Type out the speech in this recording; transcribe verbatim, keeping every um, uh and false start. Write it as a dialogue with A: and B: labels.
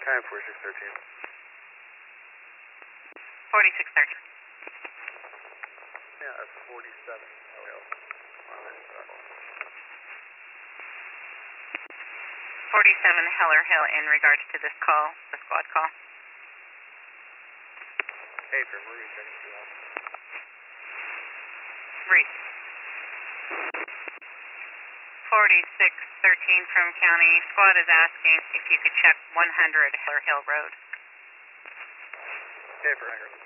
A: County forty-six thirteen.
B: forty-six thirteen.
A: Yeah, that's forty-seven.
B: forty-seven Heller Hill in regards to this call, the squad call.
A: Hey, for Marie, checking for that.
B: Reese. forty-six thirteen from county. Squad is asking if you could check one hundred Heller Hill Road.
A: Okay, for one hundred.